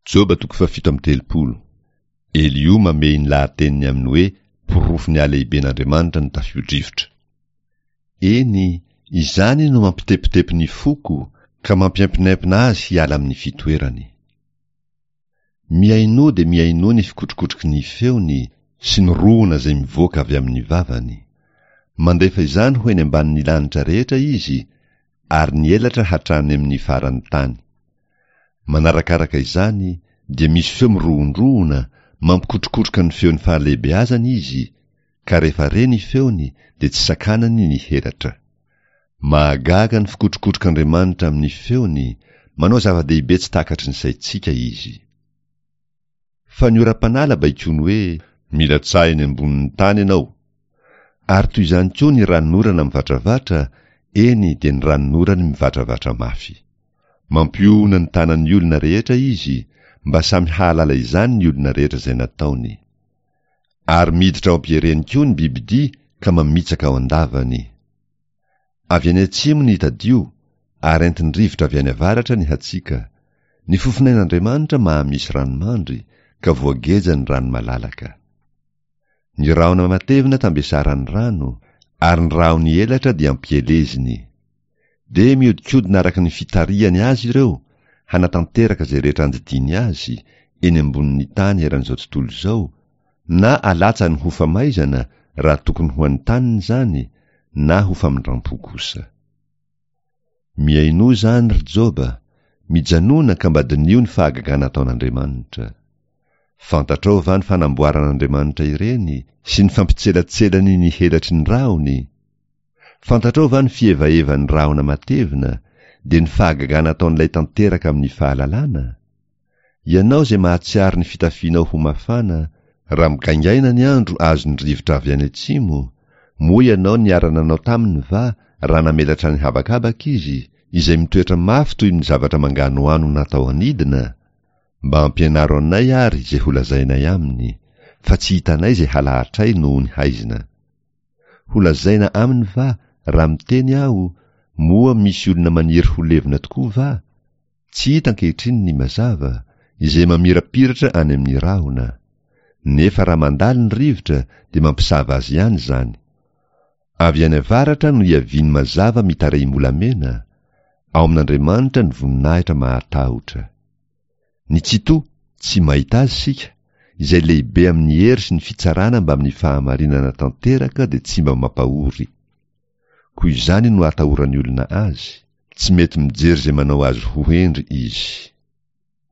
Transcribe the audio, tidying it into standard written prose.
Joba 7:30. Elio mamey ny lahateniny aminy hoe porofo ny aleiben'Andriamanitra ny tafio-drivotra. Eny, izany no mampitepitepy ny foko ka mampiampinampina azy hiala amin'ny fitoerany. Miaino de miaino ny fikotrokotroky ny feony sy ny rohona izay mivoaka avy amin'ny vavany. Mandefa izany ho eny ambanin'ny lanitra rehetra izy, ary ny elatra hatrany amin'ny faran'ny tany. Manarakaraka izany, dia misy feo mirohondrohona, mampikotrokotroka ny feony fahalehibeazany izy, ka rehefa reny feony, dia tsy sakanany ny helatra. Mahagaga ny fikotrokotrok'Andriamanitra amin'ny feony, manao zava-dehibe tsy takatry ny saitsika izy. Fa ny ora-panala baikony hoe, mila tsaha eny ambonin'ny tany ianao. Ary toy izany koa ny ranonorana mivadravatra, eny dia ny ranonorany mivadravatra mafy. Mampiona ny tanan'ny olona rehetra izy, mba samy hahalala izany ny olona rehetra izay nataony. Ary miditra ao ampiereny koa ny bibidia ka mamitsaka ao andavany. Avy any atsimo ny hitadio, ary entiny rivotra avy any avaratra ny hatsika. Ny fofinain'Andriamanitra mahamisy ranomandry, ka voageja ny rano malalaka. Ny rahona matevina tambesarany rano, ary ny rahony elatra dia ampieleziny. De miodikodina araka ny fitariany azy ireo, hanatanteraka izay rehetra andidiny azy, eny ambonin'ny tany eran'izao tontolo izao, na alatsa ny ho famaizana raha tokony ho an'ny taniny zany, na ho famindram-po kosa. Miaino zany ry Joba, mijanona ka mba dinio ny fahagagana ataon'Andriamanitra. Fantatrao va ny fanamboaran'Andriamanitra ireny, sy ny fampitselatselany ny helatry ny rahony? Fantatrao va ny fievaevan'ny rahona matevina, dia ny fahagagana ataon'ilay tanteraka amin'ny fahalalana? Ianao izay mahatsiaro ny fitafianao ho mafana, raha migaingaina ny andro azo ny rivotra avy any atsimo, moa ianao niara-nanao taminy va raha namelatra ny habakabaka izy, izay mitoetra mafy toy ny zavatra manganohano natao anidina? Mba ampianaro anay ary izay holazainay aminy, fa tsy hitanay izay halahatray noho ny haizina. Holazaina aminy va raha miteny aho, moa misy olona maniry ho levina tokoa va? Tsy hita ankehitriny ny mazava, izay mamirapiratra any amin'ny rahona. Nefa raha mandalo ny rivotra, dia mampisava azy ihany zany. Avy any avaratra no iaviny mazava mitareim-bolamena, ao amin'Andriamanitra ny voninahitra mahatahotra. Ny tsito tsy mahita azy sika, izay lehibe amin'ny hery sy ny fitsarana mba amin'ny fahamarinana tanteraka dia tsy mba mampahory. Koa izany no atahorany olona azy, tsy mety mijery izay manao azy ho hendry izy.